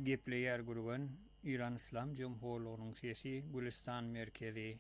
gepleýär gurgan İran İslam Jumhuriyeti'nin sesi Gülistan merkezi.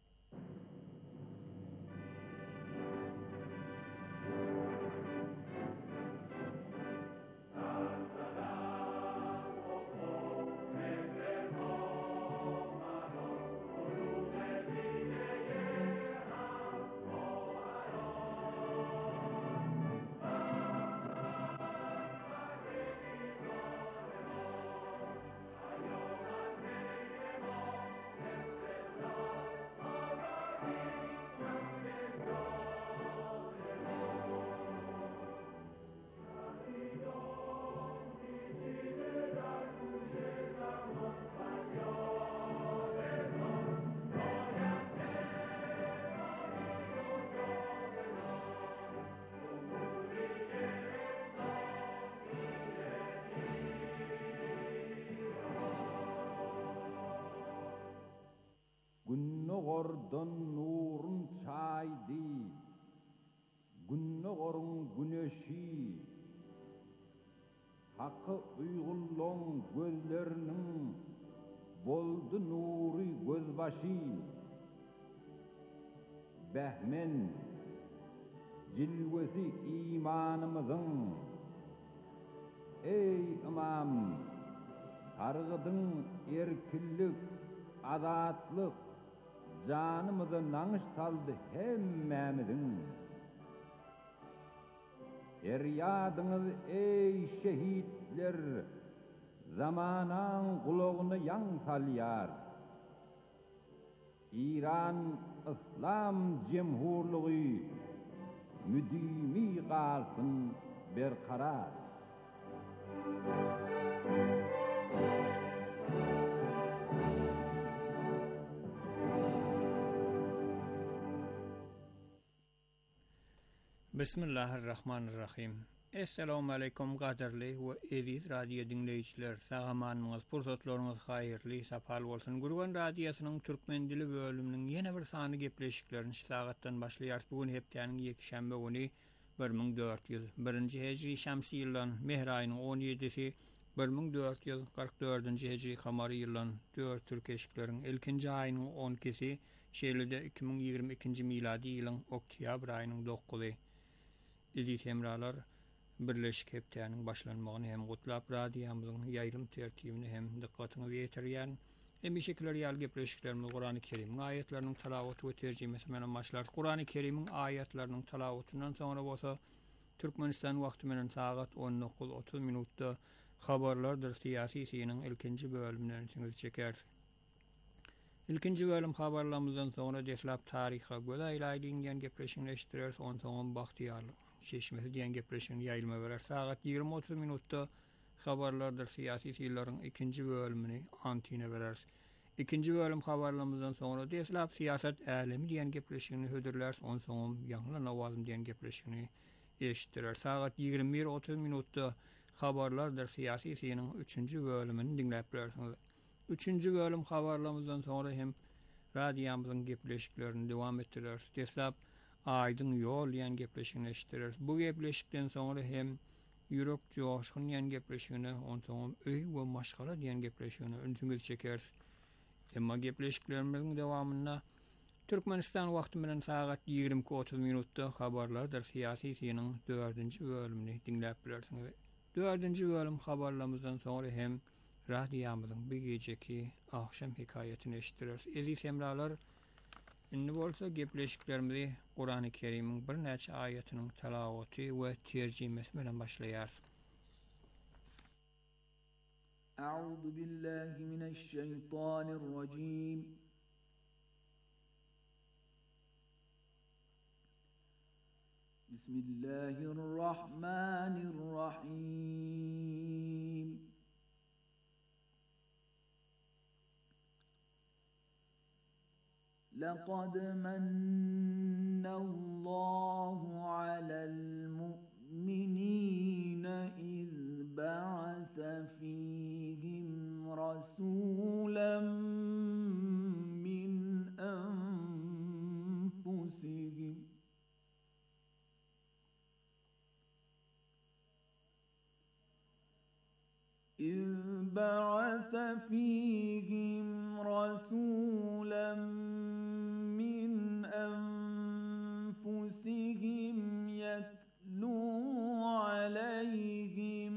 Günnogordan nurun çaydı, günnogorun güneşi, hakkı uygulluğun gözlerinin boldu nuri gözbaşı, behmen cilvesi imanımızın, ey imam, targıdın erkillik, azatlık, canımızı nanış saldı hemmemizin. Feryadınız ey şehitler, zamanan kulağını yan salyar. İran İslam Cumhurluğu müdimi kalsın berkarar. Bismillahirrahmanirrahim. Assalamu alaikum qadarly we aziz radio dinleyijiler. Sagamanyňyz, pursatlaryňyz haýyrly, sapal bolsun. Gurgan radiosynyň türkmen dili bölüminiň ýene bir sany gepleşiklerini sagatdan başlaýar. Bugun hepdeniň ýeki şämbe güni 1401-nji hejri şämsi ýylyň mehr aýynyň 17-si 1444-nji hejri kamary ýylyň 4 türk eşikleriň ilkinji aýynyň 12-si şeýlede 2022-nji miladi ýylyň oktyabr aýynyň 9-y. Idi temralar birleşik hepdeniň başlanmagyny hem gutlap radiýamyzyň ýaýrym tertibini hem dikkatyny ýetirýän emişikler ýaly gepleşiklerimiz Qur'an-ı Kerim'iň aýatlarynyň talawaty we terjimesi menen başlar. Qur'an-ı Kerim'iň aýatlarynyň talawatyndan soňra bolsa Türkmenistan wagty menen sagat 19:30 minutda habarlardyr siýasy ilkinji bölümini siňiz çeker. İlkinji bölüm habarlarymyzdan soňra deslap taryha göz aýlaýdyňdan gepleşikler soň bagtyarlyk şeşmesi diýen gepleşigini ýaýylma berer. Sagat 20:30 minutda habarlardyr siýasy ýyllaryň ikinji bölümini antine berer. İkinji bölüm habarlarymyzdan soňra deslap siýasat älemi diýen gepleşigini hödürler, soň ýangly nawazym diýen gepleşigini eşitdirer. Sagat 21:30 minutda habarlardyr siýasy ýyllaryň üçünji bölümini dinläp bilersiňiz. Üçünji bölüm habarlarymyzdan soňra hem radiýamyzyň gepleşiklerini dowam etdirer. Deslap aýdyň ýol ýan gepleşigini eşitdirer. Bu gepleşikden soňra hem ýürek joşgyn ýan gepleşigini, onsoň öý we maşgala diýen gepleşigini öňüňiz çeker. Emma gepleşiklerimiziň dowamyna Türkmenistan wagty menen sagat 20:30 minutda habarlardyr siýasy ýylyň 4-nji bölümini dinläp bilersiňiz. 4-nji bölüm habarlarymyzdan soňra hem radiýamyzyň bir gejeki ahşam hikaýetini eşitdirer. Aziz hemralar, indi bolsa gepleşiklerimizi Qur'an-ı Kerim'iň bir näçe aýatynyň talawaty we terjimesi bilen başlaýar. A'udhu billahi mineşşeytanirracim. Bismillahirrahmanirrahim. لقد من الله على المؤمنين إذ بعث فيهم رسولا من أنفسهم إذ بعث فيهم رسولا من أنفسهم يتلو عليهم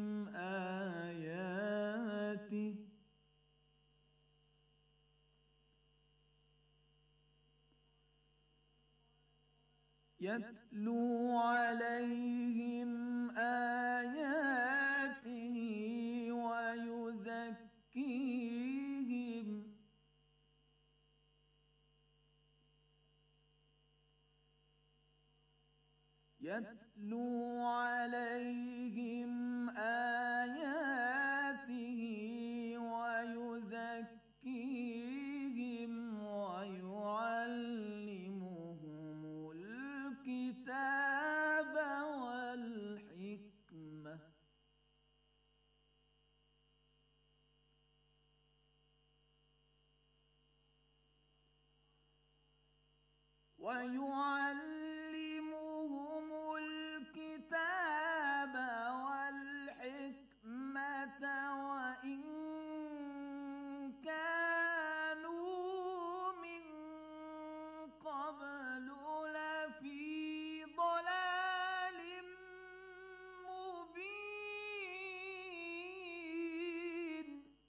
آياته يتلو عليهم آياته ويزكيهم ويعلمهم الكتاب والحكمة وإن كانوا من قبل لفي ضلال مبين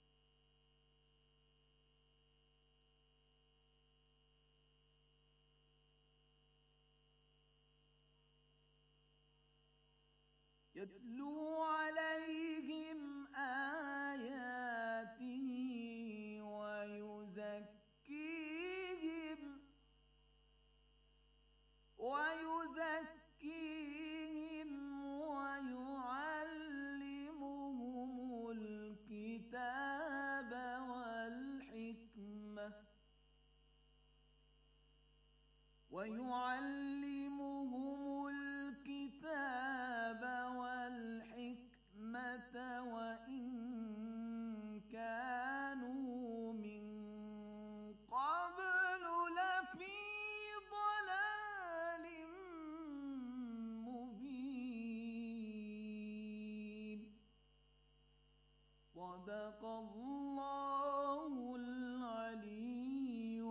يتلو عليهم آياته ويزكيهم ويعلمهم الكتاب والحكمة وإن كانوا من قبل لفي ضلال مبين صدق الله العلي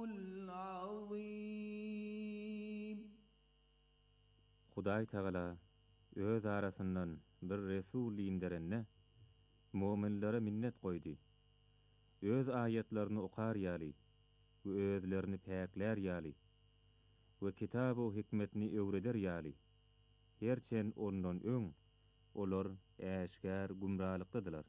العظيم. Hudaý Teala öz arasyndan bir resul inderenne mu'minlere minnet goýdy. Öz ayetlerini okar ýaly, we özlerini päkler ýaly, we kitab we hikmetini öwreder ýaly. Herçen ondan öň olar äşgär gumralykdadylar.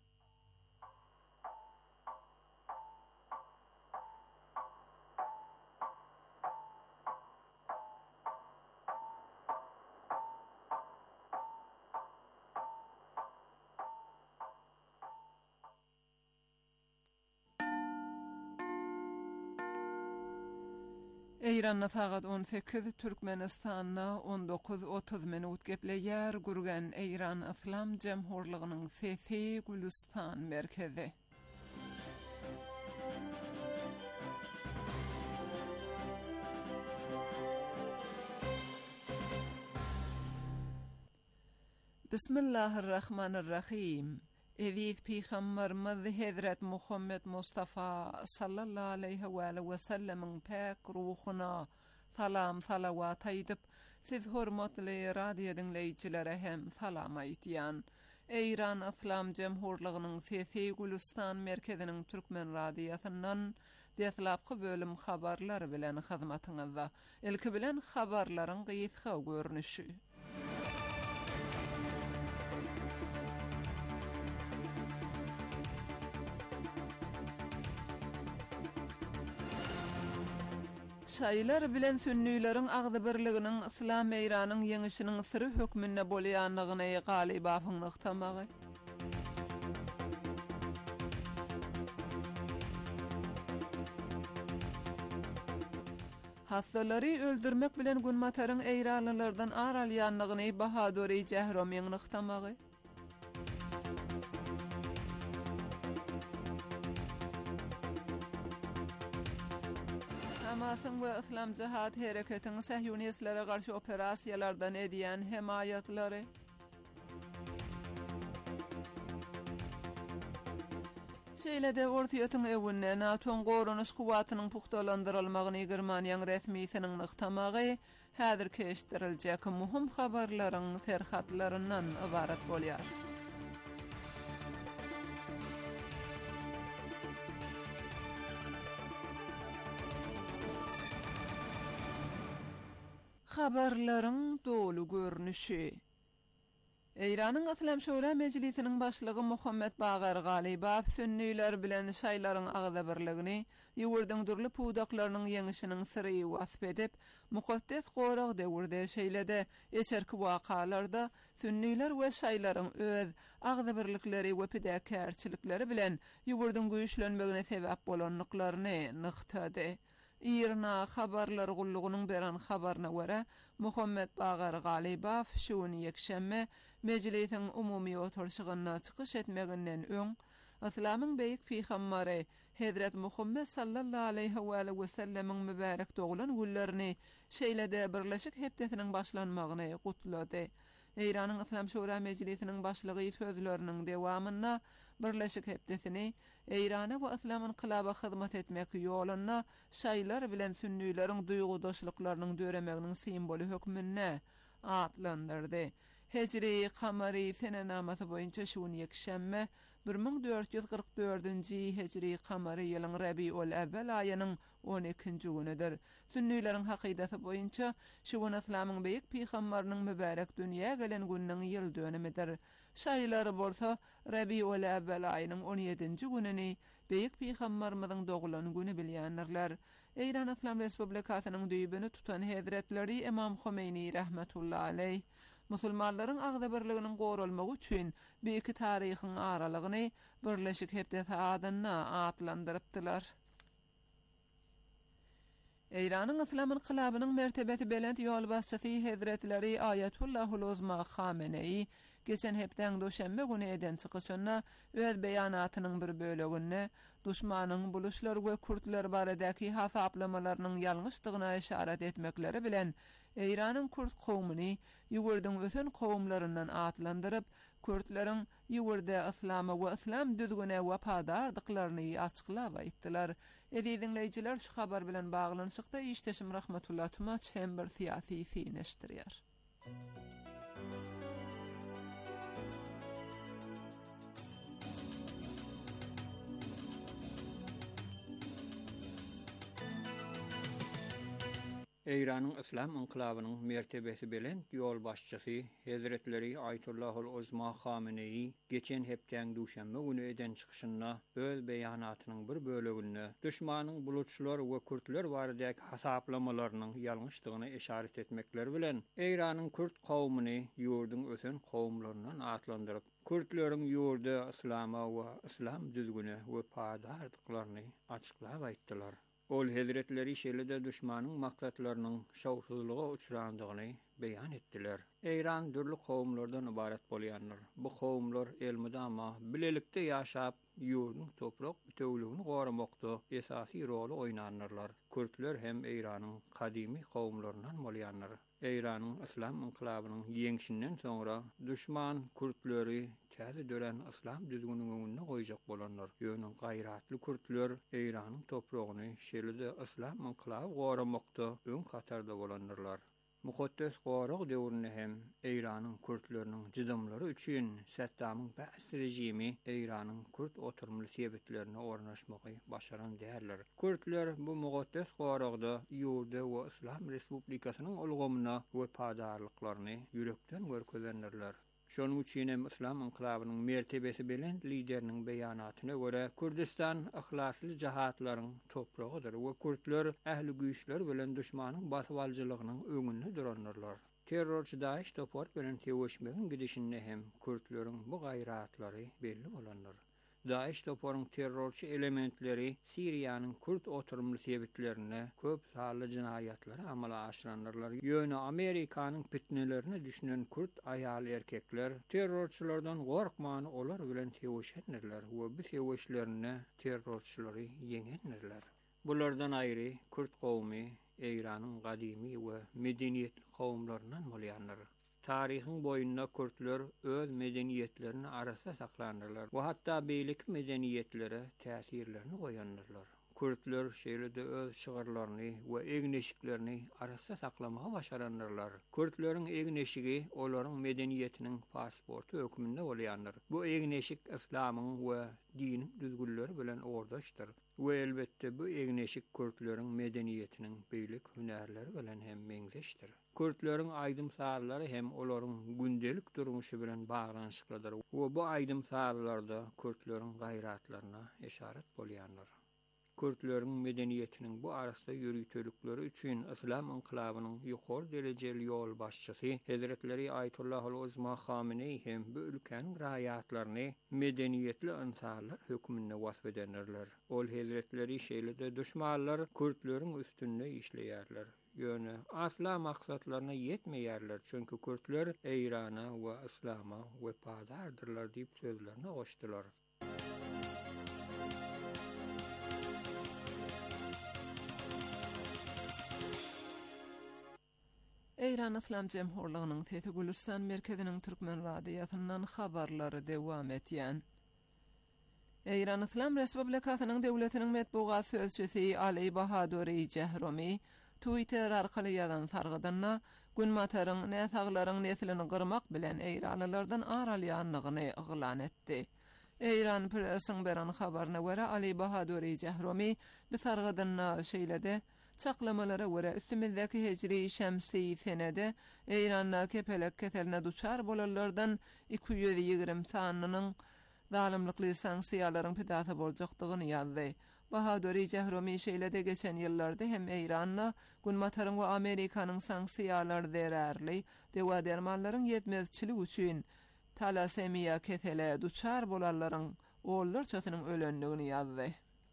Eýranna sagat 18 Türkmenistanna 19:30 minut gepleýär gurgan Eýran Islam Jemhurlygynyň Fefe Gülistan merkezi. Bismillahirrahmanirrahim. Eviz Peygamberimiz Hazret Muhammed Mustafa sallallahu aleyhi ve sellem'in pek ruhuna salam salavat aýdyp, siz hormatly radio dinleýijilere hem salam aýtýan. Eýran Islam Jemhurlygynyň Fefe Gülistan merkeziniň Türkmen radiosynyň deslapky bölüm habarlary bilen hyzmatyňyzda. Ilki bilen habarlaryň gysga görnüşi. Şaýlar bilen sünnüýleriň agdy birliginiň Islam eýranyň ýeňişiniň syry hökmünde bolýanlygyny galyp aýtmagy. Hassalary öldürmek bilen günmataryň eýranlardan aralýanlygyny Bahadury Jahromiň nyktamagy. Hamasyn we Islam Jihad hereketiň Sahyuniýetlere garşy operasiýalardan edýän hemayatlary. Şeýlede ortaýatyň ewünne NATO gorunuş kuwatynyň puhtalandyrylmagyny Germaniýanyň resmiýetiniň nyktamagy häzir keşdiriljek muhim habarlaryň ferhatlaryndan ibarat bolýar. Habarlaryň dolu görnüşi. Eýranyň Islam Şura Mejlisiniň başlygy Muhammed Bagar Galibaw sünnüler bilen şaýlaryň agzabirligini, ýurdyň durly pudaklarynyň ýeňişiniň syry wasp edip, mukaddes gorag döwürde şeýlede eçerki wakalarda sünnüler we şaýlaryň öz agzabirlikleri we pidäkärçilikleri bilen ýurdyň güýçlenmegine sebäp bolanlyklaryny nyktady. İrna habarlar gullugynyň beren habaryna görä, Muhammed Bagar Galibaw şuny ýekşemme mejlisiň umumy oturşygyna çykyş etmeginden öň Islamyň beýik peýgamberi Hazrat Muhammed sallallahu aleyhi we sellemiň mübarek doglan günlerini şeýlede Birleşik Hepdetiniň başlanmagyny gutlady. Eýranyň Islam Şura Mejlisiniň başlygy sözleriniň dewamyna Birleşik Hepdetini Eýrana we Islam inqilaby hyzmat etmek ýoluna şaýlar bilen sünnüleriň duýgudaşlyklarynyň döremeginiň simboly hökmünde atlandyrdy. Hicri kamary sene namazı boýunça şuny ýekşemme 1444-nji Hicri kamary ýylyň Rabiul Awwal aýynyň 12-nji günidir. Sünnüleriň hakydasy boýunça şu gün Islamyň beýik peýgamberiniň mübarek dünýä gelen günniň ýyl dönemidir. Şaýlar bolsa Rabiul Awwal aýynyň 17-nji günini beýik peýgamberimiziň doglan güni bilýänler. Eýran Islam Respublikasynyň düýbüni tutan Hazretleri Imam Khomeini rahmetullahi aleyh musulmanlaryň agzabirliginiň gorulmagy üçin beýik taryhyň aralygyny Birleşik Hepdet adyna atlandyrypdylar. Eýranyň Islam inqilabynyň mertebeti belent ýol başçysy Hazretleri Ayatullahul Uzma Khamenei geçen hepden döşembe güni eden çykyşyna öz beýanatynyň bir böleginde düşmanyň buluşlar we kurtlar baradaki hasaplamalarının ýalňyşdygyna işaret etmekleri bilen Eýranyň kurt kowmuny ýurdyň ösen kowumlaryndan atlandyryp, kurtlaryň ýurda Islama we Islam düzgüne wapadardyklaryny açyklap aýtdylar. Dinleýijiler şu habar bilen baglanyşykda işteşim rahmetullah tumaç hem bir siyasi fineşdirýär. Eýranyň Islam inqilabynyň mertebesi bilen ýol başçysy Hazretleri Ayatullahul Uzma Khamenei geçen hepden duşanma güni eden çykyşyna öz beýanatynyň bir böleginde düşmanyň bulutçular we kurtlar baradaky hasaplamalarının ýalňyşdygyny işaret etmekleri bilen Eýranyň kurt kowmuny ýurdyň ösen kowumlaryndan atlandyryp kurtlaryň ýurda Islama we Islam düzgüne we padardyklaryny açyklap aýtdylar. Ol Hazretleri şeýlede düşmanyň maksatlarynyň şowsuzlyga uçrandygyny beýan etdiler. Eýran dürli kowumlardan ibaret bolýanlar. Bu kowumlar elmydama bilelikde ýaşap ýurduň toprak bütewligini goramakda esasy rol oýnanyrlar. Kurtlar hem Eýranyň kadymy kowumlaryndan bolýanlar. Eýranyň Islam inqilabynyň ýeňişinden soňra düşman kurtlary täze dören Islam düzgünüň öňüne goýjak bolanlar. Ýöne gaýratly kurtlar Eýranyň topragyny şeýlede Islam inqilaby goramakda öň katarda bolanlar. Mukaddes gorag döwründe hem Eýranyň kurtlarynyň jydamlary üçin Saddamyň bäzi rejimi Eýranyň kurt oturmaly sebetlerini ornaşmagy başaran därler. Kurtlar bu mukaddes goragda ýurda we Islam Respublikasynyň ulgamyna we padarlyklaryny ýürekden görkezlenirler. Şonuň üçin hem Islam inqilabynyň mertebesi bilen lideriniň beýanatyna görä Kurdistan ihlasly jahatlaryň topragydyr we kurtlar ähli güýçler bilen düşmanyň basywaljylygynyň öňünde duranlar. Terrorçy Daesh topar bilen teweşmegin gidişinde hem kurtlaryň bu gaýratlary belli bolanlar. Daesh toparyň terrorçy elementleri Siriýanyň kurt oturumly sebetlerine köp sally jinaýatlary amala aşyranlar. Ýöne Amerikanyň fitnelerini düşünen kurt aýal erkekler terrorçylardan gorkmany olar bilen teweşenler we bu teweşlerini terrorçylary ýeňenler. Bulardan aýry kurt kowmy Eýranyň gadymy we medeniýetli kowumlaryndan bolýanlar. Tarihin boyunna Kürtler öz medeniyetlerini arasa saklanırlar. Ve hatta beylik medeniyetlere täsirlerini goýanlarlar. Kürtler şeýlede öz şygyrlaryny we egneşiklerini arasa saklamaga başaranlarlar. Kürtlerin egneşigi olaryň medeniýetiniň pasportu hökmünde bolýanlar. Bu egneşik İslamyň we diniň düzgünleri bilen ordaşdyr. We elbetde bu egneşik Kürtlerin medeniýetiniň beýlik hünärleri bilen hem meňzeşdir. Kürtlerin aýdym sallary hem olaryň gündelik durmuşy bilen baglanyşyklydyr. We bu aýdym sallarda Kürtlerin gaýratlaryna eşaret bolýanlar. Kürtlerin medeniýetiniň bu arasda ýürüýtülikleri üçin İslam inqilabynyň ýokary derejeli ýol başçysy Hazretleri Ayetullah Uzma Khamenei hem bu ülkeniň raýatlaryny medeniýetli insanlar hökmünde wasf edenler. Ol Hazretleri şeýlede düşmanlar Kürtleriň üstünde işleýärler. Ýöne asla maksatlaryna ýetmeýärler, çünki Kürtler Eýrana we İslama wepadardyrlar diýip sözlerini goşdylar. Eýran Islam Jemhurlygynyň Teti Gülistan merkeziniň Türkmen radiýasyndan habarlary dewam etýän. Eýran Islam Respublikasynyň döwletiniň medbugat sözçüsi Ali Bahadury Jahromy Twitter arkaly ýazan sargydanna günmataryň näsaglaryň neslini gyrmak bilen Eýranlylardan aralýanlygyny yglan etdi. Eýran pressiň beran habaryna görä Ali Bahadury Jahromy bu sargydanna şeýlede çaklamalara göre üstümizdeki hicri şemsi senede Eýranna kepelek keseline duçar bolarlardan 220 sanynyň zalimlikli sanksiýalaryň pidata boljakdygyny ýazdy. Bahadury Jahromy şeýlede geçen ýyllarda hem Eýranna günmataryň we Amerikanyň sanksiýalary derärli dewa dermanlaryň ýetmezçiligi üçin talasemiýa kesele duçar bolarlaryň oğullarçasynyň ölenligini ýazdy.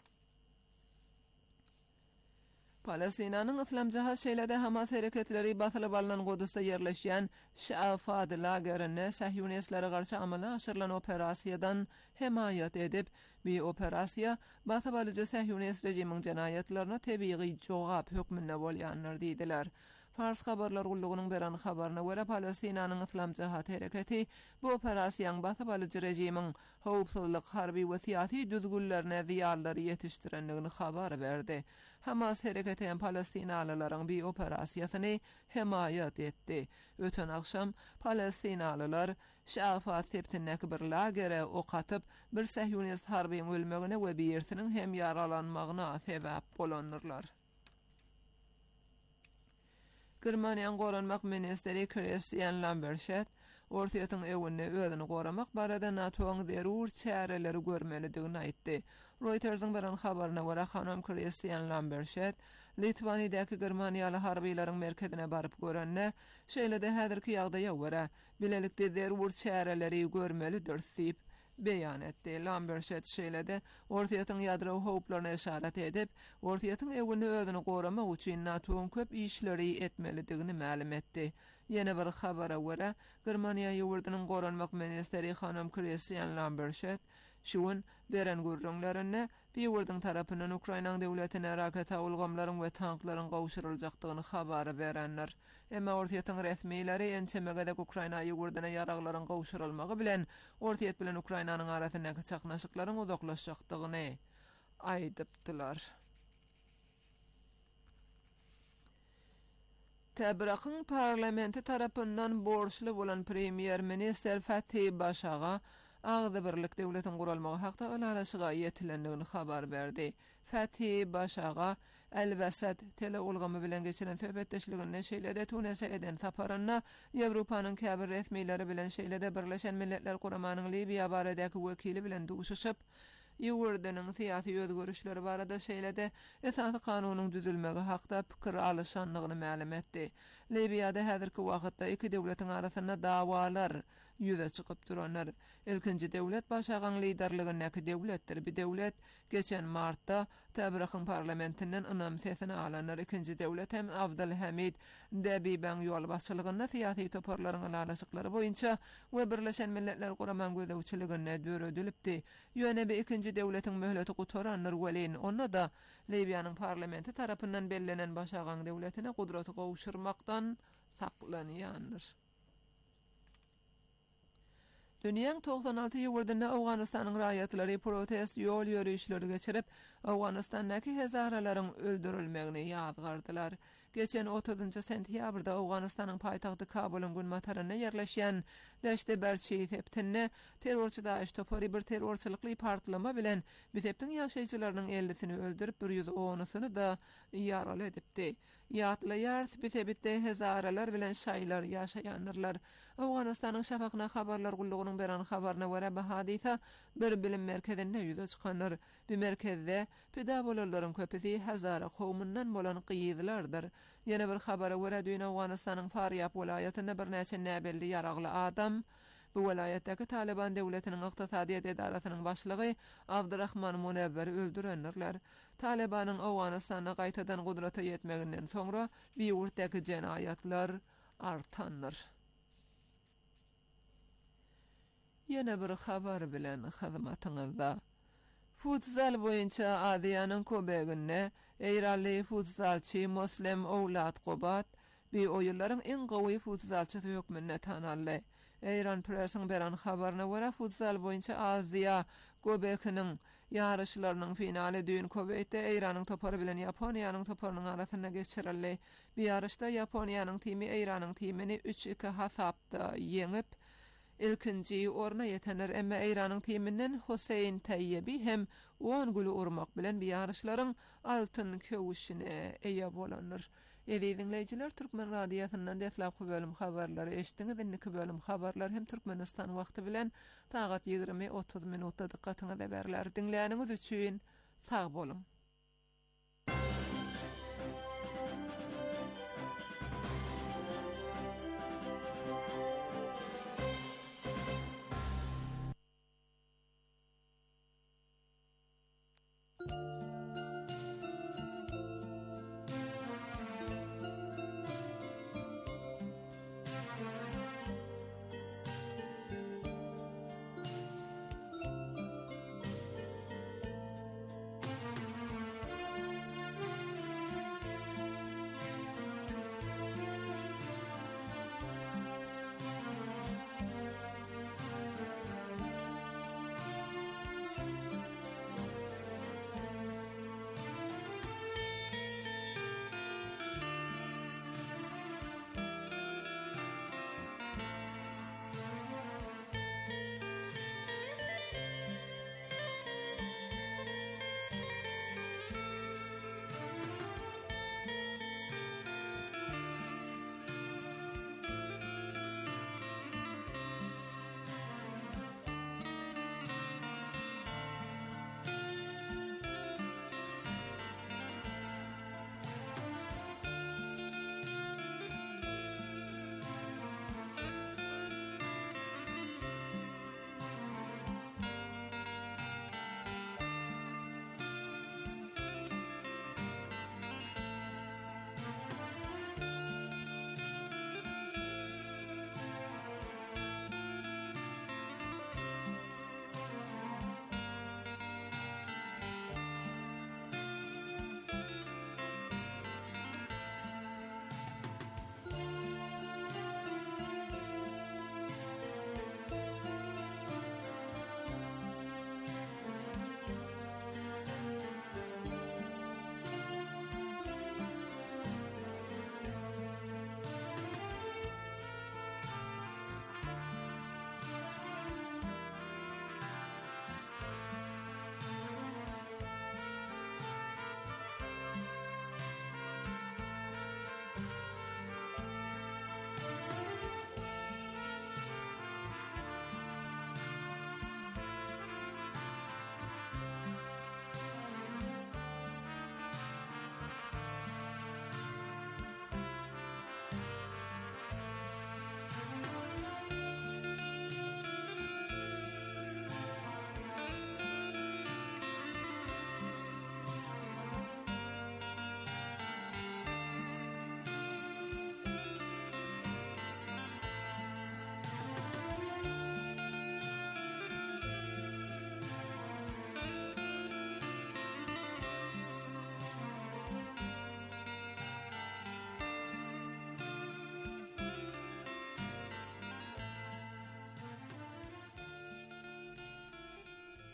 Palestinanyň Islam Jahat şeýlede Hamas hereketleri basylyp alynan Kudusda ýerleşýän Şafat lagerine Sahyunistlere garşy amala aşyrylan operasiýadan hemaýat edip, bu operasiýa basyp alyjy Sahyunist rejimiň jenaýatlaryna tebiği jogap hökmünde bolýanlar diýdiler. Fars habarlar gullugynyň beran habaryna görä Palestinanyň Islam Jahat hereketi bu operasiýaň basyp alyjy rejimiň howpsuzlyk harby we syýasy düzgünlerine ziýarlary ýetişdirenligini habar berdi. Hamas hereketi hem Palestinalylaryň bir operasiýasyny hemaýat etdi. Öten akşam Palestinalylar Şafat septindäki bir lagere ok atyp bir Sahyunist harbyň ölmegine we birisiniň hem yaralanmagyna sebäp bolanyrlar. Germaniýanyň goranmak ministeri Christian Lambrecht Ortaýatyň ewini özüni goramak barada NATO'ň zerur çäreleri görmelidigini aýtdy. Reutersiň beran habaryna görä hanam Christian Lambrecht Litvaniýadaky Germaniýaly harbylaryň merkezine baryp görenne şeýlede häzirki ýagdaýa görä bilelikde zerur çäreleri görmelidir diýip beýan etdi. Lambrecht şeýlede Ortaýatyň ýadro howplaryna eşaret edip, Ortaýatyň ewini özüni goramak üçin NATO'ň köp işleri etmelidigini ma'lum etdi. Yine bir habara görä Germaniýa ýurdunyň goranmak ministeri hanam Christian Lambrecht şuun beren gurrunlaryny bir ýurduň tarapyndan Ukraina döwletine raket awulgamlaryň we tanklaryň gowşuruljakdygyny habary berenler. Emma Ortaýatyň resmiýleri ençemegede Ukraina ýurduna ýaraglaryň gowşurulmagy bilen Ortaýat bilen Ukrainanyň arasyndaky çaknaşyklaryň uzaklaşjakdygyny aýdypdylar. Tebriqin parlamenti tarapyndan borçly bolan premier minister Fatih Başaga Ağda Birlik Döwletiň gurulmagy hakda ulalaşyga ýetilendigini habar berdi. Fatih Başaga Elbasat tele ulgamy bilen geçiren söhbetdeşliginde şeýlede Tunese eden saparyna Ýewropanyň käbir resmiýleri bilen şeýlede Birleşen Milletler Guramanyň Libiýa baradäki wekili bilen duşuşyp ýurdunyň syýasy özgörüşleri barada şeýlede esasy kanunyň düzülmegi hakda pikir alşanlygyny ma'lum etdi. Libiýada häzirki wagtda iki döwletiň arasynda dawalar ýüze çykyp duranlar. Ilkinji döwlet başagyň liderligindäki döwletdir. Bir döwlet geçen martda Tebriqin parlamentinden ynam sesini alanlar. İkinji döwlet hem Abdulhamid Dabiban ýol başçylygynda syýasy toparlaryň alaşyklary boýunça we Birleşen Milletler Guraman gözegçiligine döredilipdi. Ýöne bir ikinji döwletiň möhleti gutaranlar welin onda da Libiýanyň parlamenti tarapyndan bellenen başagyň döwletine gudraty gowşurmakdan saklanýandyr. Dünýäň 96 ýurdynda Awganystanyň raýatlary protest ýol ýörüşleri geçirip, Awganystandaky hezaralaryň öldürilmegini ýadgardylar. Geçen 30 sentýabrda Awganystanyň paýtagty Kabulun günmataryna yerleşýän Deşte Berçi teptinne terrorçy Daeş topary bir terrorçylykly partlama bilen Bitepdiň ýaşaýjylarynyň 50-sini öldürip 110-syny da ýaraly edipdi. Ýatlaýar Bitepde hezaralar bilen şaýlar ýaşaýanlar. Awganystanyň Şafakyna habarlar gullugynyň beran habaryna görä bu hadisa bir bilim merkezinde ýüze çykanlar. Bu merkezde pida bolarlaryň köpüsi Hazara kowmundan bolan gyýyzlardyr. Ýene bir habara görä dünýä Awganystanyň Faryab welaýatynda bir näçe näbelli ýaragly adam bu welaýatdaky Taliban döwletiniň ykdysadyýat edarasynyň başlygy Abdurrahman Munawwer öldürenler. Talibanyň Awganystana gaýtadan gudrata ýetmeginden soňra bu ýurtdaky jenaýatlar artanlar. Ýene bir habar bilen hyzmatyňyzda. Futsal boýunça Aziýanyň köbeginde Eýranly futsalçy Moslem Owlat Qobat bu oýunlaryň en gowy futsalçysy hökmünde tanaldy. Eýran pressiň beran habaryna görä futsal boýunça Aziýa köbeginiň ýarışlarynyň finaly düýün Koweitde Eýranyň topary bilen Ýaponiýanyň toparynyň arasynda geçirildi. Bu ýarışda Ýaponiýanyň timi Eýranyň timini 3-2 hasapda ýeňip ilkinji orna ýetenler, emma Eýranyň timinden Hosein Tayyibi hem 10 gol urmak bilen bu ýarışlaryň altyn köwüşine eýe bolanlar. Dinleyijiler, Türkmen radiosynyň deflapky bölüm habarlary eşitdiňiz. Indiki bölüm habarlar hem Türkmenistan wagty bilen tagat 20-30 minutda dikkatyňyza berler. Dinleýäniňiz üçin sag bolun.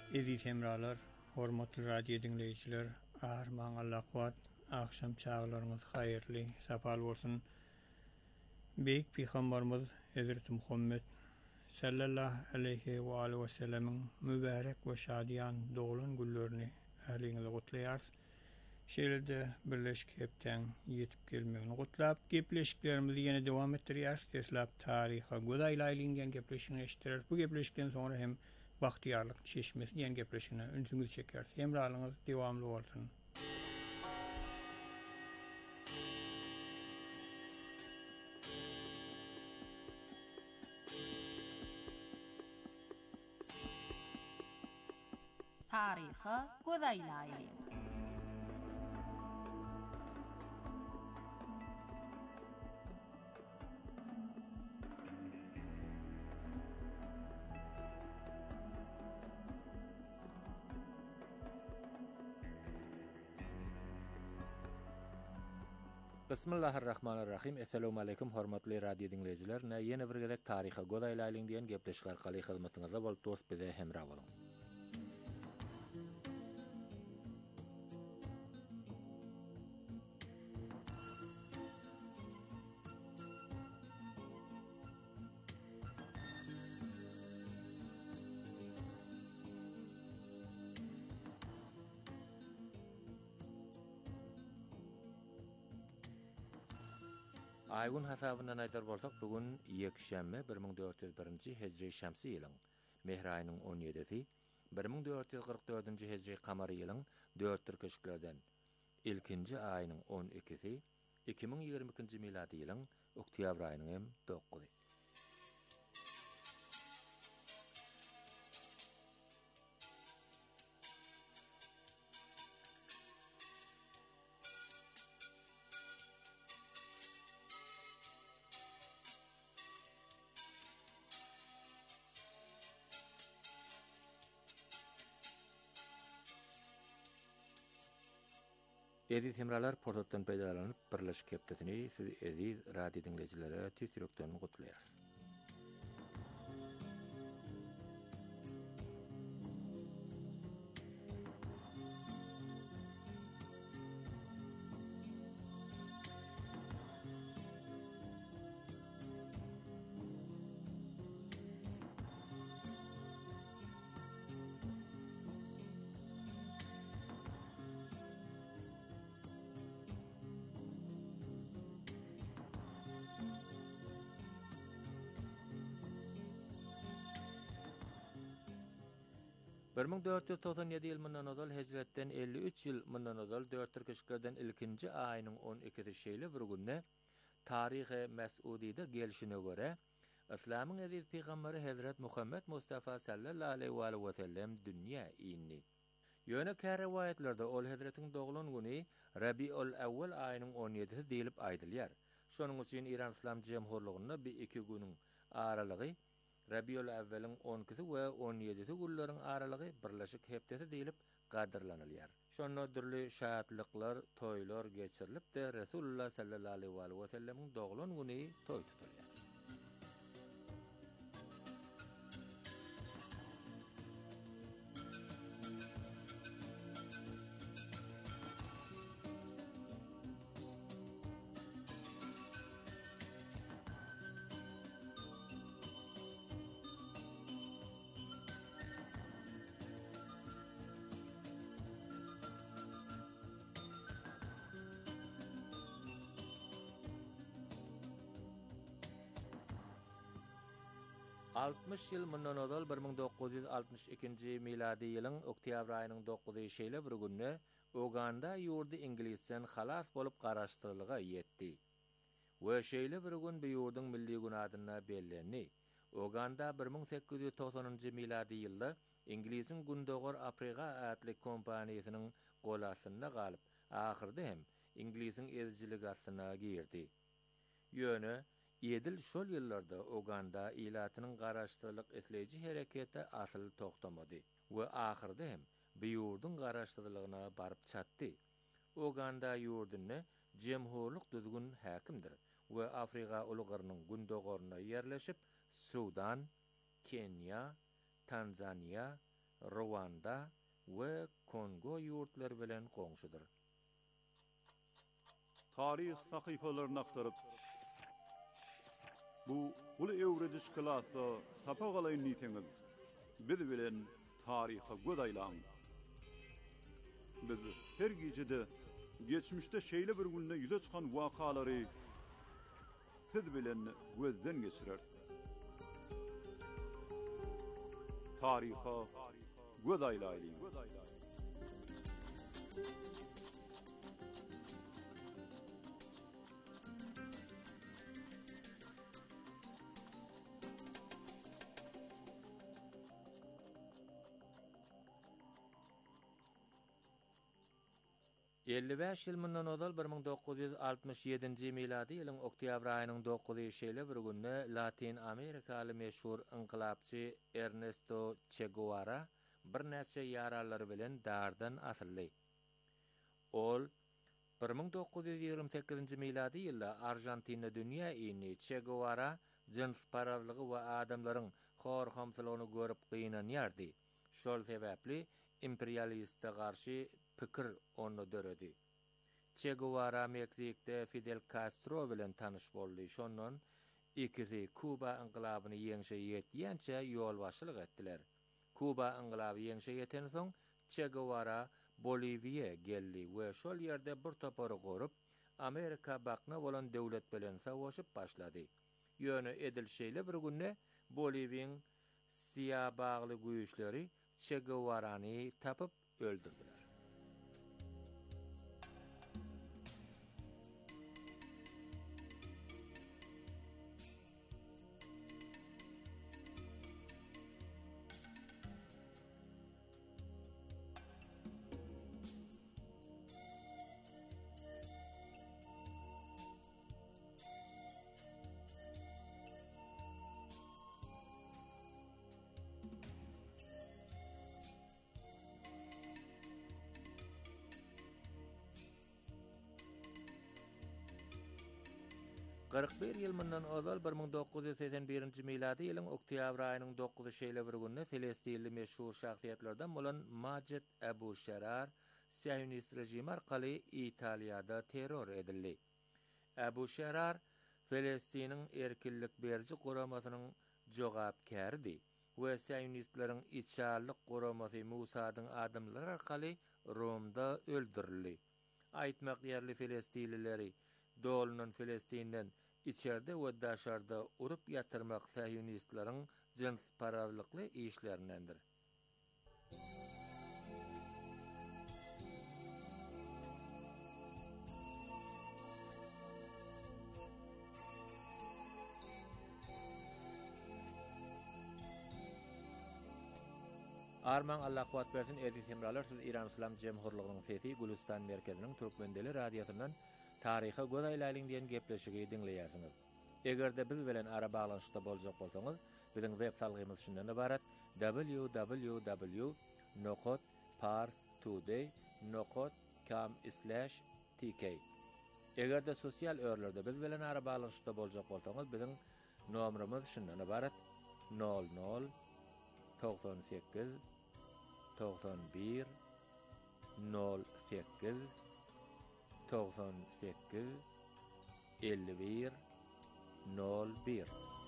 Ezi temralar, hormatly radio dinleyijiler, arman Allah kuat, akşam çağlarınız hayırlı, sapal bolsun. Beyik Peygamberimiz Hazreti Muhammed sallallahu aleyhi ve aleyhi ve sellemin mübarek ve şadiyan doğulan günlerini ahliňize gutlaýar. Şeýlede birleşik hepden yetip gelmegini gutlap, gepleşiklerimizi ýene dowam etdirýär. Teslap taryha godaýlaýlyňdan gepleşigini eşitdirer. Bu gepleşikden soňra hem bahtiýarlyk çeşmesi diýen gepleşigine ünsüňiz çeker. Hemralyňyz dowamly bolsun. Taryha godaýlaýly. Bismillahirrahmanirrahim. Assalamu alaykum hormatly radio dinleyijiler. Ýene bir gezek taryha godaýlaýlyň diýen gepleşik arkaly hyzmatyňyzda bolup dost bize hemra boluň. Aýgün hasabyna aýdar bolsak, bugün ýekşämbe 1401-nji hejri şämsi ýylyň mehr aýynyň 17-si, 1444-nji hejri kamary ýylyň 4 türkeşiklerden ilkinji aýynyň 12-si, 2022-nji milady ýylyň oktyabr aýynyň 9-y. Edi temralar portatdan peýdalanyp birleşik hepdesini siz edi radio dinleýijilere tüýsürekden gutlaýarys. Bir 1497 ýyl mundan ozal hejretden 53 ýyl mundan ozal 4 türkeşiklerden ilkinji aýynyň 12-si şeýle bir günde taryhy Mes'udide gelişine göre İslamyň aziz peýgamberi Hazrat Muhammed Mustafa sallallahu aleyhi ve sellem dünýä indi. Ýöne kär riwayetlerde ol Hazretiň doglan güni Rabiul Awwal aýynyň 17-si diýilip aýdylýar. Şonuň üçin İran İslam Jemhurlygyna bir iki günüň aralygy Rabiul Awwal'ın 12-si we 17-si günleriň aralygy birleşik hepdesi diýilip gadyrlanylýar. Şonda türli şahatlyklar, toýlar geçirilip-de Resulullah sallallahu aleyhi ve sellemiň doglan güni toý tutulýar. Altmış ýyl mundan ozal 1962-nji milady ýylyň oktyabr aýynyň 9-y şeýle bir günde Uganda ýurdy İnglisden halas bolup garaşdyrylga ýetdi. We şeýle bir gün bu ýurdyň milli gün adyna bellendi. Uganda 1890-njy milady ýylda İngiliziň Gündogor Afrika adly kompaniýasynyň golasyna galyp, ahyrda hem İngiliziň ezjilik astyna girdi. Ýöne Edil şol ýyllarda Uganda ilatynyň garaşdyrlyk etleji hereketi asyl toktamady we ahyrda hem bu ýurdyň garaşdyrlygyna baryp çatdy. Uganda ýurduny jemhurlyk düzgün häkimdir we Afrika ulugynyň gündogoryna ýerleşip Sudan, Kenya, Tanzania, Rwanda we Kongo ýurtlary bilen goňşudyr. Tarih sahypalaryny aktaryp bu ulu öwrediş klasy tapagalayın niýetiňiz. Biz bilen tariha gödaýlaň. Biz her gejede geçmişde şeýle bir günde ýüze çykan wakalary siz bilen gözden geçirer. Tariha gödaýlaýyn. Ellibeş ýyl mundan ozal 1967-nji miladi ýylyň oktyabr aýynyň 9-y şeýle bir günde Latin Amerikaly meşhur inqilapçy Ernesto Che Guevara bir näçe ýaralary bilen dardan asyldy. Ol 1928-nji miladi ýylda Argentina dünýä ýyny Che Guevara jinsparazlygy we adamlaryň horhamsylygyny görüp gynanýardy. Şol sebäpli imperialistge garşy pikir onu döredi. Che Guevara Meksikde Fidel Castro bilen tanış boldy. Şondan ikisi Kuba inqilabyny ýeňşe ýetýänçe ýol başlyk etdiler. Kuba inqilaby ýeňşe ýeten soň Che Guevara Boliviýa geldi we şol ýerde bir topary gorup Amerika bakna bolan döwlet bilen savaşyp başlady. Ýöne edilşeýle bir günde Boliviýanyň siýa bagly güýçleri Che Guevara'ny tapyp öldürdiler. Bir ýyl mundan ozal 1981-nji miladi ýylyň oktyabr aýynyň 9-y şeýle bir günde Filistinli meşhur şahsiýetlerden bolan Majid Abu Sharar Sionist rejimi arkaly Italiýada terror edildi. Abu Sharar Filistiniň erkinlik berji goramasynyň jogapkärdi we Sionistleriň içärlik goramasy Musadyň adamlary arkaly Romda öldürildi. Aýtmak ýerli Filistinlileri dolunun Filistin'den içeride ve daşarda urup yatırmak Sionistlerin jinsparazlykly işlerindendir. Arman Allah kuwat bersin edi semralar siz İran İslam Cemhurluğunyň sesi Gülistan merkeziniň Türkmendeli radiosundan Tariha gödaýlaýyn diýen gepleşigi dinleýärsiňiz. Egerde biz bilen ara baglanşykda boljak bolsaňyz, biziň web salgymyz şundan ibarat: www.parstoday.com/tk. Egerde sosial örlerde biz bilen ara baglanşykda boljak bolsaňyz, biziň nomerimiz şundan ibarat: 00 98 91 08 98 51 01.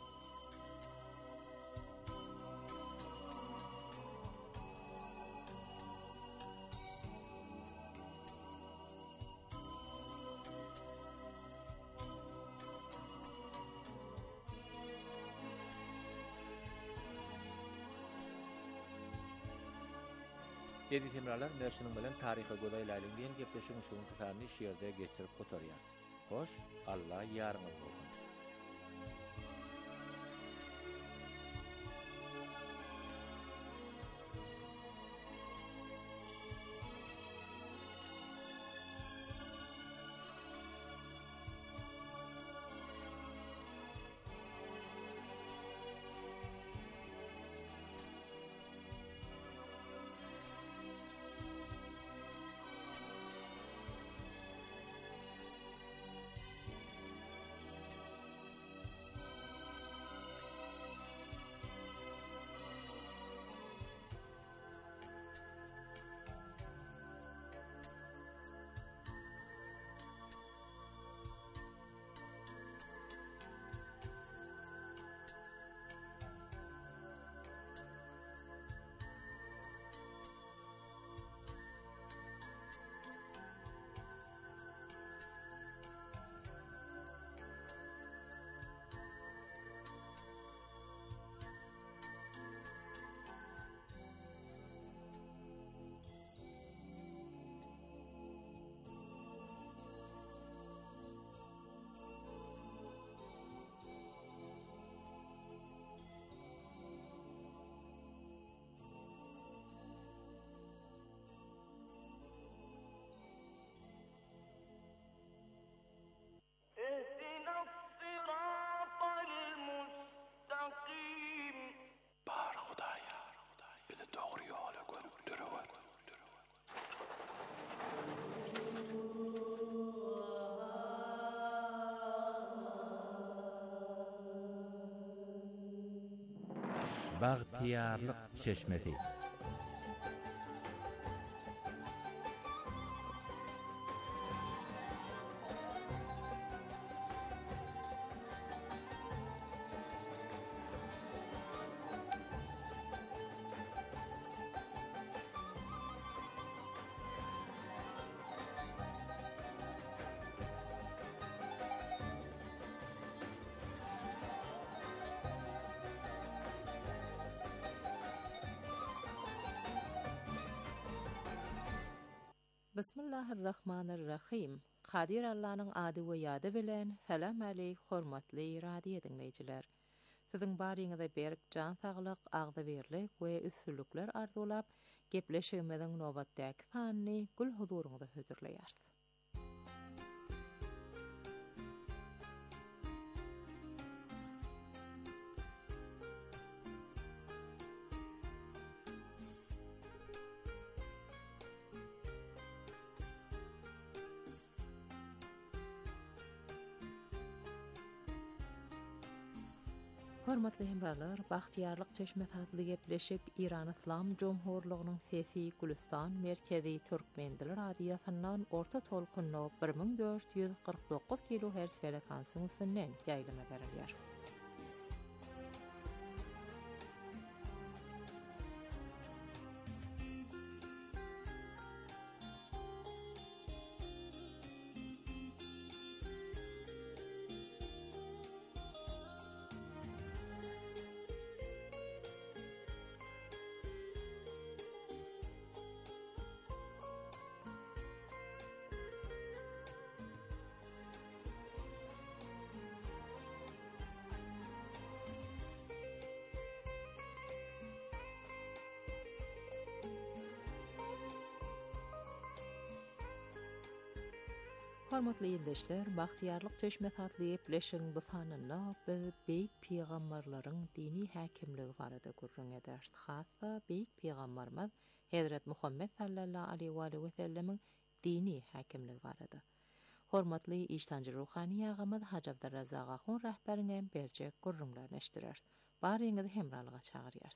Edi semralar merşinin bilen tariha gödaýlaýyn diýen gepleşigiň şuň kysany şeýerde geçirip gotarýar. Hoş, Allah ýarňyz bolsun. Baghtiyarlyk çeşmesi. Bismillahirrahmanirrahim. Qadir Allah'ın adı we ýady bilen salam aleyk hormatly radio dinleýijiler. Siziň baryňyza berk jan saglyk, agdybirlik we üstünlikler arzulap gepleşýärmiziň nobatdaky sanyny gül huzuruňyza höjürleýär. Hormatly hemralar, Baghtiyarlyk çeşme tatly gepleşik İran İslam Jomhurlygynyň sesi Gülistan merkezi Türkmendiler radiosynyň orta tolkunly 1449 kHz frekansyny üstünden ýaýlama berilýär. Hormatly ýerleşler, Baghtiyarlyk çeşme tatly gepleşiň bu sanyna biz beýik peýgamberleriň dini häkimligi barada gurrun eder. Hatda beýik peýgamberimiz Hazrat Muhammed sallallahu aleyhi we sellemiň dini häkimligi barada. Hormatly iştancı ruhani agamy Hacı Abdurrazzaq Ahun rahberiňem berjek gurrunlar neşdirer. Baryňyzy hemralyga çagyrýar.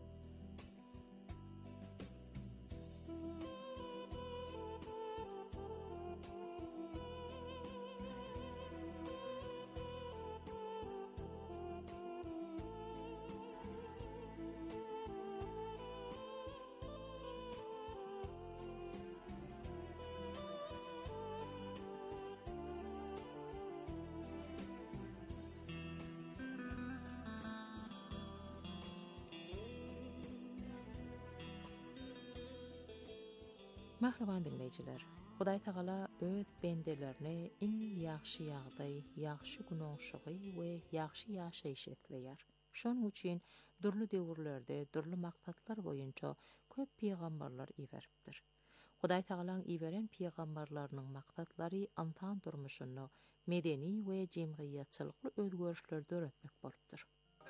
Mahraban dinleyijiler, Hudaý Taala öz bendelerini iň ýaxşy ýagdaý, ýaxşy günoňşugy we ýaxşy ýaşaýyş etleýär. Şonuň üçin durly döwürlerde, durly maksatlar boýunça köp peýgamberler iberipdir. Hudaý Taalaň iberen peýgamberläriniň maksatlary antan durmuşyny medeni we jemgyýetçilikli özgörüşlerde öretmek bolupdyr.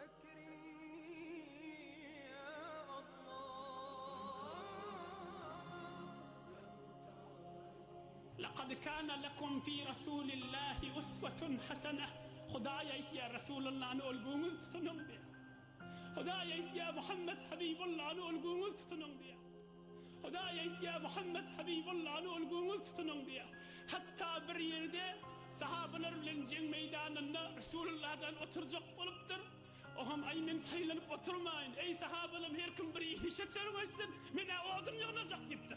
لقد كان لكم في رسول الله أسوة حسنة. خدايا يا رسول الله نقول قومت تنمبيا. خدايا يا محمد حبيب الله نقول قومت تنمبيا. خدايا يا محمد حبيب الله نقول قومت تنمبيا. حتى بريده صحابنا لنجين ميداننا رسول الله جان أترجق ولبتر. وهم أي من فيلن أترماين أي صحابنا مهيركم بريه شتر وسن من أودم يغنزق جبتر.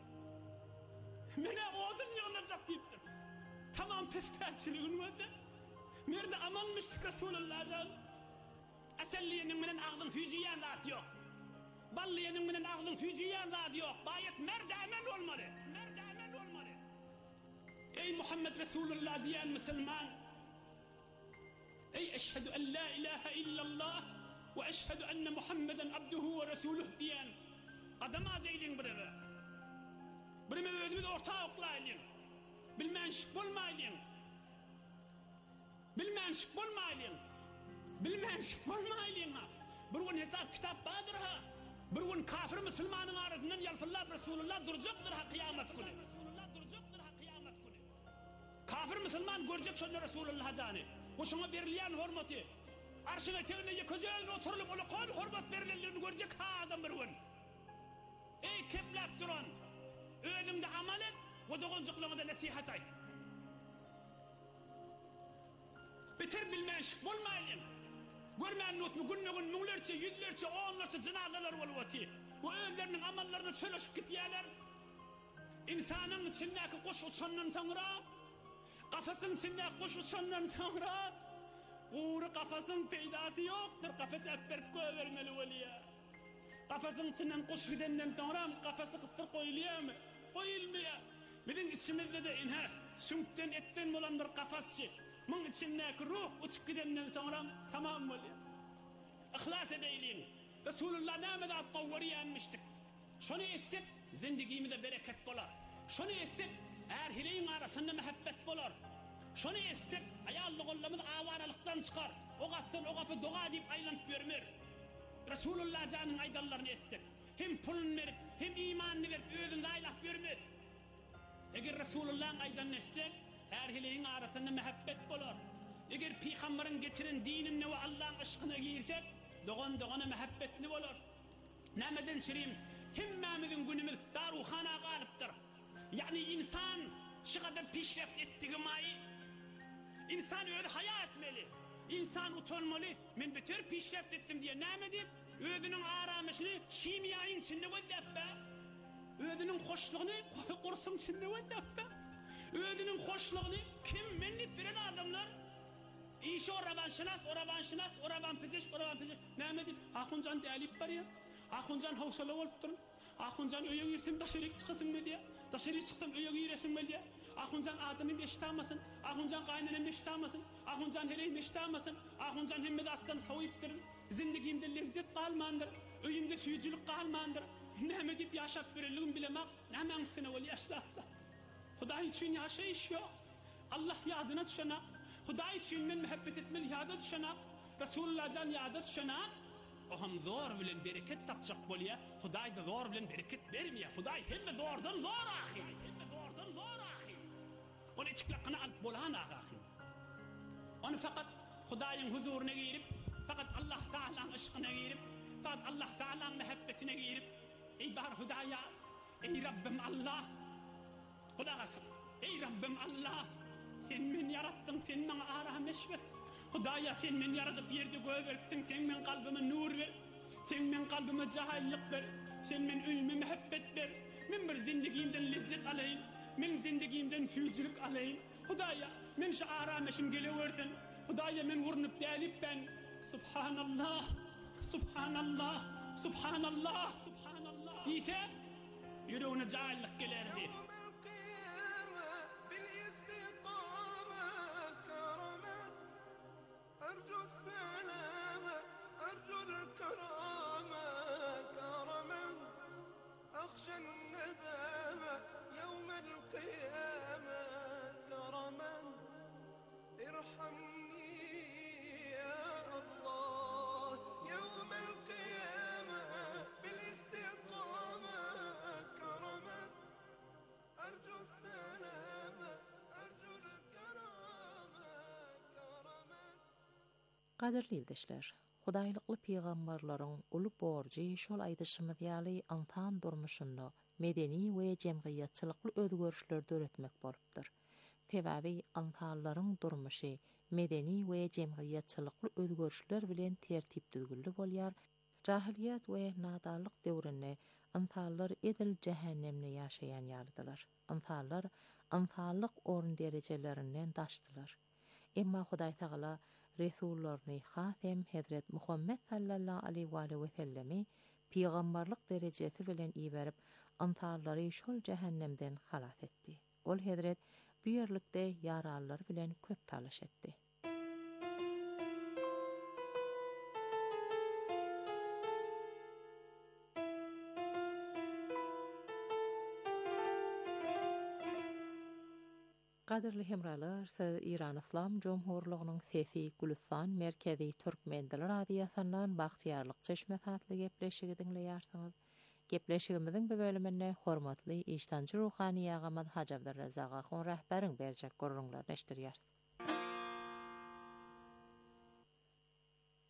Mene oğlum yolacak deyiptim. Tamam pefkaçılığın vardı. Merde amanmıştık Resulullah can. Aselliyenin menen ağzın füciyen zat yok. Balliyenin menen ağzın füciyen zat yok. Bayet merde amen olmalı. Merde amen olmalı. Ey Muhammed Resulullah diyen Müslüman. Ey eşhedü en la ilahe illallah ve eşhedü enne Muhammeden abduhu ve resuluh diyen. Adama deylin buraya. Birime özümüz ortağa oklayalım. Bilmenşik bolmayalım. Bilmenşik bolmayalım. Bilmenşik bolmayalım. Bir gün hesap kitap badır ha. Bir gün kafir Müslümanın arasından yalfırlar Resulullah duracaktır ha kıyamet günü. Kafir Müslüman görecek şunu Resulullah canı. O şuna verilen hürmeti. Arşın eteğine yıkacağın oturulup onu kol hormat verilirlerini görecek ha adam bir gün. Ey keplep duran, ödümde amal et, o doğuncukluğuna nasihat ay. Bitir bilmeş, bulmayın. Görmeyen notmu günlüğün münglerçe, yüzlerçe, onlarca cenadalar olup o öğlerinin amallarını çölüşüp gittiyerler. İnsanın içindeki kuş uçandan sonra, kafasının içindeki kuş uçandan sonra, uğru kafasının peydatı yoktur, kafası öpperip koyvermeli oluyor. Kafasının içinden kuş gidenden sonra kafası kıttır koyuluyor mu? Koyulmuyor. Bizim içimizde de inher, sünkten etten olan bir kafasçı. Bunun içindeki ruh uçup gidenden sonra tamam oluyor. İhlas edeylin. Resulullah namada at-tavvari yenmiştik. Şunu istek, zindagimizde bereket bolar. Şunu istek, erhileyin arasında mehabbet bolar. Şunu istek, ayallı kollamız avaralıktan çıkar. O gafı doğa deyip aylanıp görmür. Resulullah canın aydallarını istek. Hem pulun verip, hem imanını verip, özünde aylak görmür. Eğer Resulullah'ın aydanını istek, erhileyin arasında mehabbet bolar. Eğer Peygamberin getirin dinini ve Allah'ın aşkına girsek, doğan mehabbetli bolar. Nämeden çireyim, himmemizin günümüz daruhana galıptır. Yani insan şu kadar pişreft ettiği mayi, insan öyle hayat etmeli. İnsan utanmalı, men beter pişreft ettim diye nämedip, ödünün aramışını şimyayın içinde ödep be. Ödünün hoşluğunu kursun içinde ödep be. Ödünün hoşluğunu kim menlip bilen adamlar? İşi o ravan piziş. Nämedip, Ahuncan delip var ya. Ahuncan havsalı olup durun. Ahuncan öye girsem daşerik çıkasın böyle ya. Daşerik çıksam öye giresin böyle ya. Ahuncan adamın eşitamasın. Ahuncan kaynanın eşitamasın. Ahuncan heleyim eşitamasın. Ahuncan hemmede attan savuyup durun. Zindagimde lezzet kalmandır. Öyümde süyücülük kalmandır. Nämedip yaşap biriliğim bilemek. Nämen sene ol yaşlarda. Huday için yaşayış yok. Allah yadına düşenek. Huday için men muhabbet etmeli yada düşenek. Resulullah can yada düşenek. Oham zor bilen bereket tapacak bolya. Huday da zor bilen bereket vermiyor. Huday hemme zordan zor ahi. Onu içiklakına alıp bolan ahi. Onu fakat Huday'ın huzuruna girip, fakat Allah Teala'nın aşkına girip, fakat Allah Teala'nın muhabbetine girip, ey bahar Huday'a, ey Rabbim Allah, Huday'asın, ey Rabbim Allah, sen beni yarattın, sen bana arahım eşver. Huday'a sen beni yaratıp yerde göversin, sen benim kalbime nur ver, sen benim kalbime cahillik ver, sen benim ülme muhabbet ver, ben bir zindagimden lezzet alayım, men zindagimden füyücülük alayım. Huday'a, men şu arameşim geliversin, Huday'a men vurnup delip ben, Subhanallah, diyse, yüreğine cahillik gelerdi. أخشى الندامة يوم القيامة كرما ارحمني يا الله يوم القيامة بالاستقامة كرما أرجو السلامة أرجو الكرامة كرما. Qadirli ildeşler, Hudaýlykly peýgamberleriň uly borjy şol aýdyşymyz ýaly antan durmuşynda medeni we jemgyýetçilikli özgörüşlerde öretmek bolupdyr. Sebäbi antallaryň durmuşy medeni we jemgyýetçilikli özgörüşler bilen tertip düzgünli bolýar. Jahiliýet we nadarlyk döwründe antallar edil cehennemde ýaşaýan ýalydylar. Antallar antallyk orun derejelerinden daşdylar. Emma Hudaý Taala Resullaryny Hatem Hazret Muhammed sallallahu aleyhi ve sellemi peýgamberlik derejesi bilen iberip antallary şol cehennemden halas etdi. Ol Hazret bu ýerlikde ýaralar bilen köp talaş etdi. Qadirli hemralar, siz İran İslam Cumhurluğunyň Sesi Gülistan Merkezi Türkmen Dili Radiosynyň Bagtyarlyk çeşme satly gepleşigi dinleýärsiňiz. Gepleşigimiziň bu bölüminde hormatly işdançy ruhani ýagamaz Haji Abdurrazzaq Ahun rahberiň berjek gurrunlaryny eşdirýär.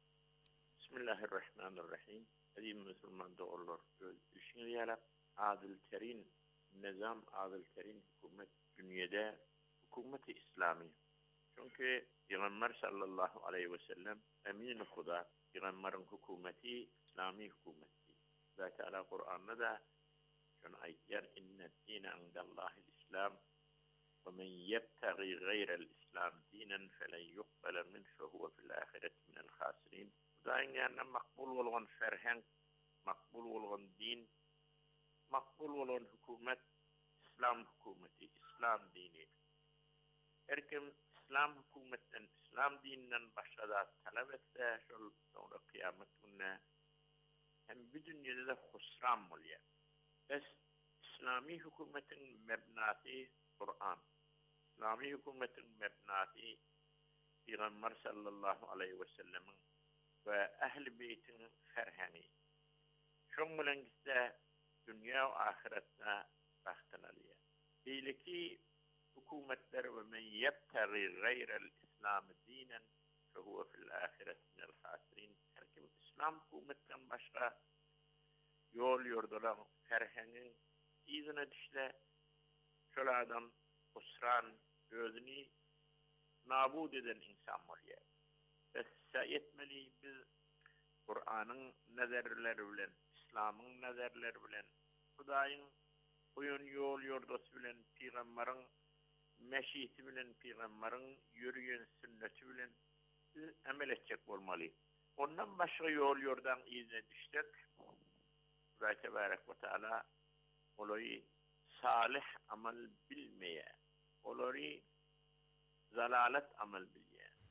Bismillahirrahmanirrahim. Edi Müslüman doğrular. İşin yarak adil-terin nizam, adil-terin hükümet dünyada hükümeti İslami. Çünkü Peygamber sallallahu aleyhi ve sellem emin Huda, Peygamberin hükümeti İslami hükümeti. Allah Teala Kur'an'da da şunu ayetler inne dine indallahil İslam ve men yebtagi gayrel İslam dinen felen yuqbala min fehuve fil ahireti minel khasirin. Daýyn ýa-da makbul bolan ferheng, makbul bolan din, makbul bolan hükümet, İslam hükümeti, İslam dini. Herkim İslam hükümetinden, İslam dininden başga zat talep etse, şol sonra kıyamet gününe hem bir dünyada da husran bolýar. Es İslami hükümetin mebnasy Kur'an. İslami hükümetin mebnasy Peygamber sallallahu aleyhi ve sellemin ve ehl-i beytin ferheni. Şoň bilen gitse dünya we ahirette bahtyn alýar. Beýleki hükümetler ve men yebtagi gayrel İslam dinen fehuve fil ahireti minel khasirin. Herkim İslam hükümetinden başga yol ýordalan ferhenin izine düşle şol adam husran özüni nabud eden insan bolýar. Etmeli biz Kur'an'ın nazarları bilen, İslam'ın nazarları bilen, Hudaýyň oyun yol yordasy bilen, Peygamberin meşiyeti bilen, Peygamberin yürüyen sünneti bilen amel etjek bolmaly. Ondan başga yol yordan izine düşsek, Allah tebarek ve teala olary salih amal bilmeye, olary zalalet amal bilmeye.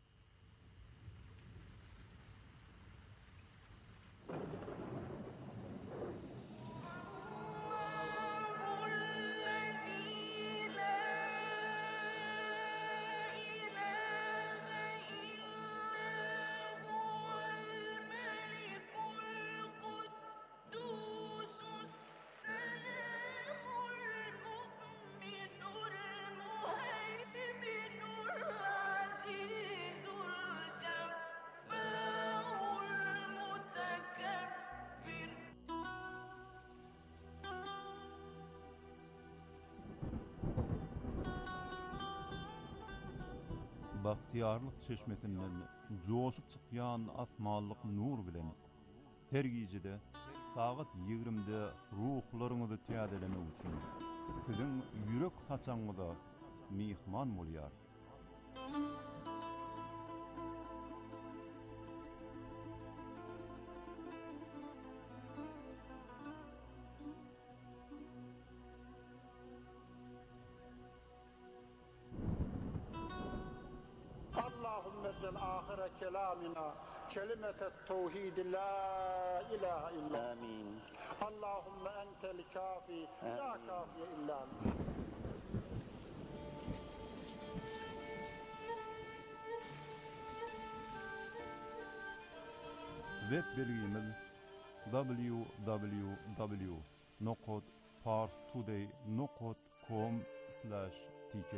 Bahtiyarlyk çeşmesinden joşup çykýan asmanlyk nur bilen her gijede saat 20-de ruhlaryňyzy täzelemek üçin siziň ýürek taçaňyza mihman bolýar. آخر كلامنا كلمة التوحيد لا إله إلا آمين. اللهم أنت الكافي لا كافي إلا أنت. Web belgimiz www.parstoday.com/tk.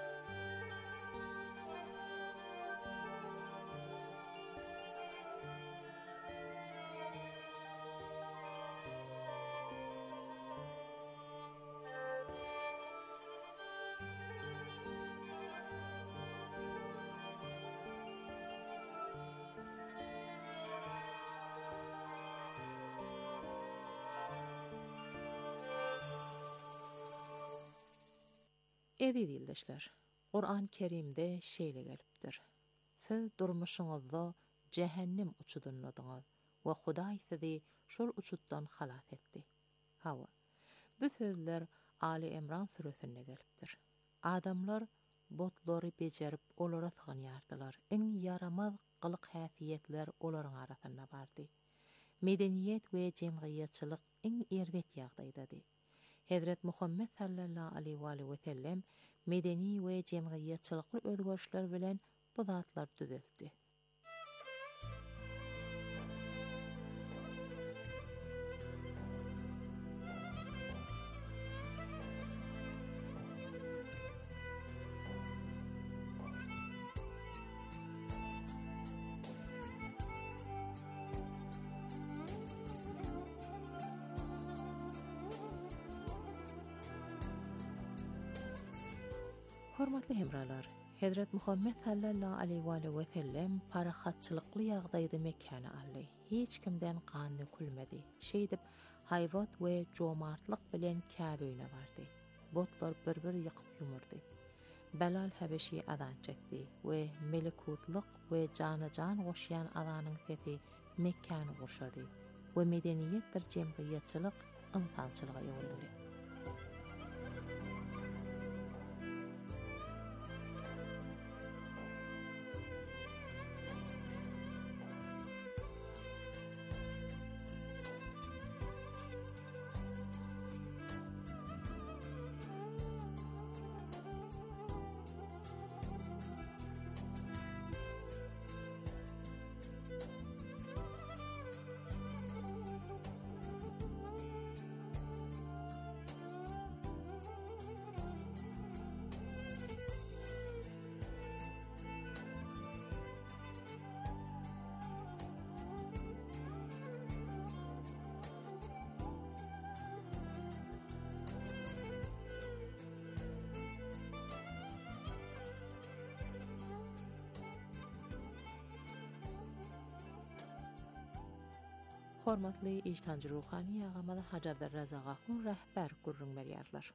Edi dildeşler, Kur'an-ı Kerim'de şeýle gelipdir. Siz durmuşuňyzda cehennem uçudunladyňyz we Hudaý sizi şol uçutdan halat etdi. Hawa. Bu sözler Ali Imran suresinde gelipdir. Adamlar botlary bejerip olara sığınýardylar. Iň yaramaz gylyk häsiýetler olaryň arasynda bardy. Medeniýet we jemgyýetçilik iň erwet ýagdaýdadyr. Hazrat Muhammed sallallahu aleyhi ve sellem medeni we jemgyýetçilikli özgörüşler bilen bu zatlar düzeltdi. Hormatly hemralar, Hazrat Muhammed sallallahu aleyhi ve sellem parahatçılıklı ýagdaýda Mekkany aldy. Hiç kimden ganyny kulmady. Şeýdip hayvat we jomartlyk bilen Käbeýne bardy. Botlar bir-bir ýykyp ýumurdy. Belal Habeşi adan çekdi we melekutlyk we jana-jan goşýan adanyň sesi Mekkany gurşady we medeniýetdir jemgyýetçilik yntançylyga ýöwrildi. Hormatly İjtancı Ruhani Agamada Hacı Abdurrazak Akun rehber gurrun berýärler.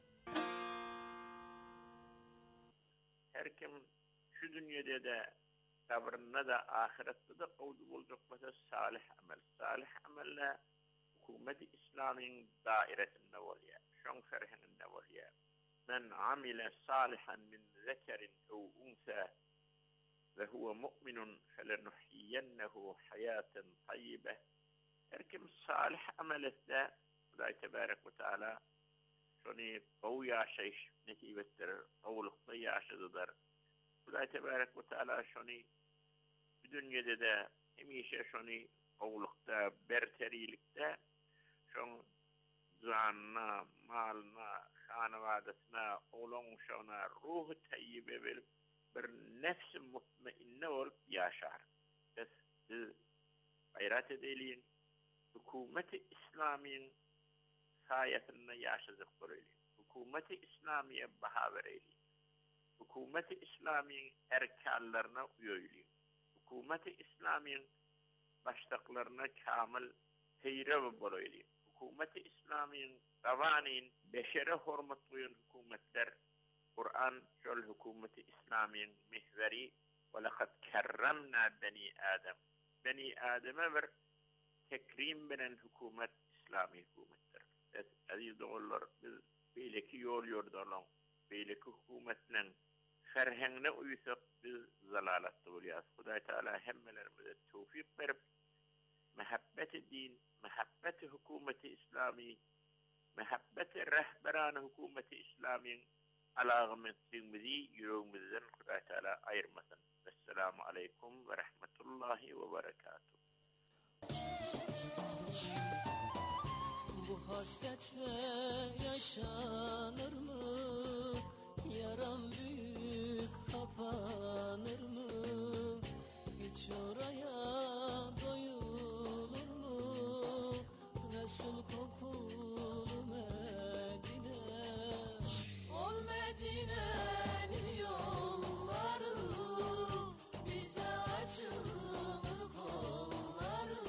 Her kim şu dünyada da kabrında da ahirette de qawdu boljak bolsa salih amel. Salih amelle hukumet-i İslamiň dairesinde bolýar. Şoň ferheninde bolýar. Men amile salihan min zekerin ew unsa ve huve mu'minun felenuhyiyennehu hayaten tayyibeh. Her kim salih amel etse Hudaý tebarek ve taala şonu qaw ýaşaýyş nesip etdirir, qawlukda ýaşadylar. Hudaý tebarek ve taala şonu bu dünýede de hemişe şonu qawlukda berterilikde şoň zanyna, malna, hanawadasyna, oğlan uşağına ruhu tayyibe verip bir nefsi mutmainne olup ýaşar. Biz gayret edelim. Hukumet-i İslamiýyň saýatynda ýaşadyk bolýar. Hukumet-i İslamiýe baha bereli. Hukumet-i İslamiýyň erkanlaryna uýaýly. Hukumet-i İslamiýyň başlyklaryna kamil heyre bolýar. Hukumet-i İslamiýyň gawanin beşere hormat goýan hukumetler Kur'an şol hukumet-i İslamiýyň mihveri ve laqad kerremna bani Adem. Bani Adem'e bir tekrim bilen hukumet İslami hukumetdir. Aziz dogallar, biz beýleki ýol ýordalaň, beýleki hukumetleň ferheňine uýsak biz zalalatda bolýas. Hudaý taala hemmelerimize tawfik berip, mehabbeti din, mehabbeti hukumeti İslami, mehabbeti rehberani hukumeti İslami'nin alağımızı yüreğimizden Hudaý taala ayırmasın. Esselamu aleyküm ve rahmetullahi ve berekatuhu. Bu hasretle yaşanır mı? Yaram büyük kapanır mı? Hiç oraya doyulur mu? Resul kokulu Medine. Ol Medine'nin yolları bize açılır kolları.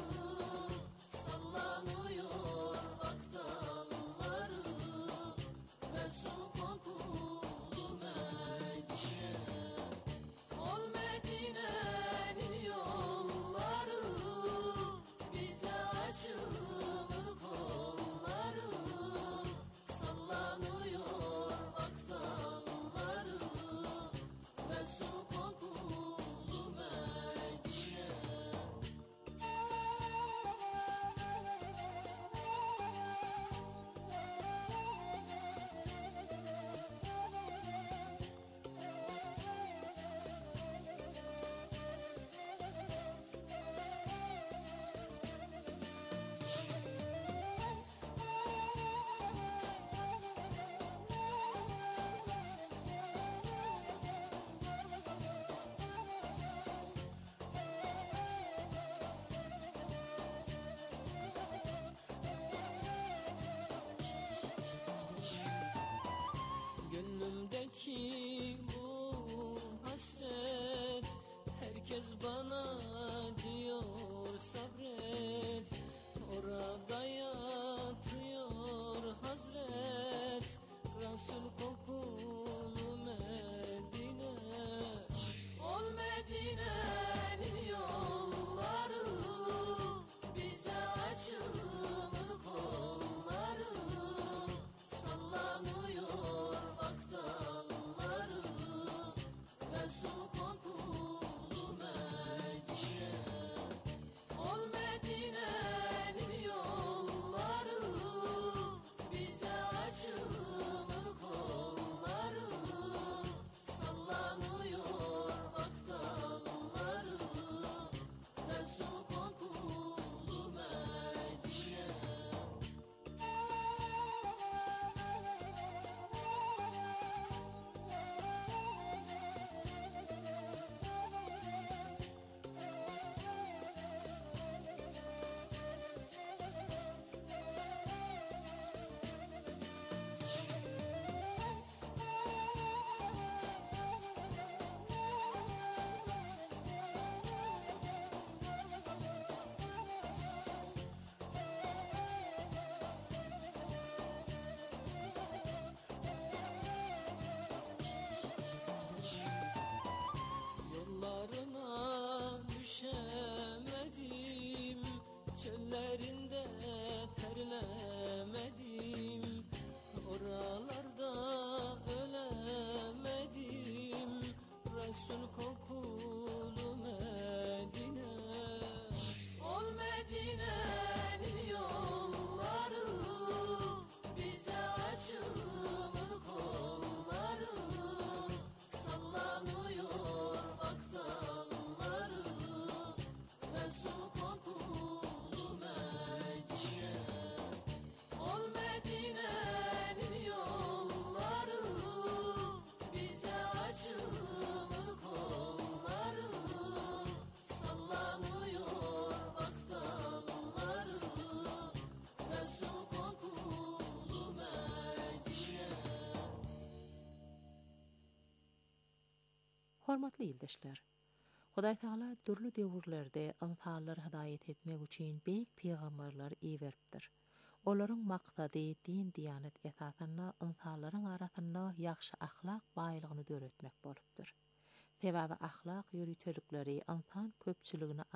Sallanıyor akdalları. Resul kokulu Medine. Ol Medine'nin yolları Hormatly ildeşler. Hudaý Taala dürli döwürlerde insanlary hidayet etmek üçin beýik peýgamberler iýeripdir. Olaryň maksady din diýanet esasyna insanlaryň arasynda ýagşy ahlak baýlygyny döretmek bolupdyr. Sebäbi ahlak ýöriçelikleri insan köpçüligine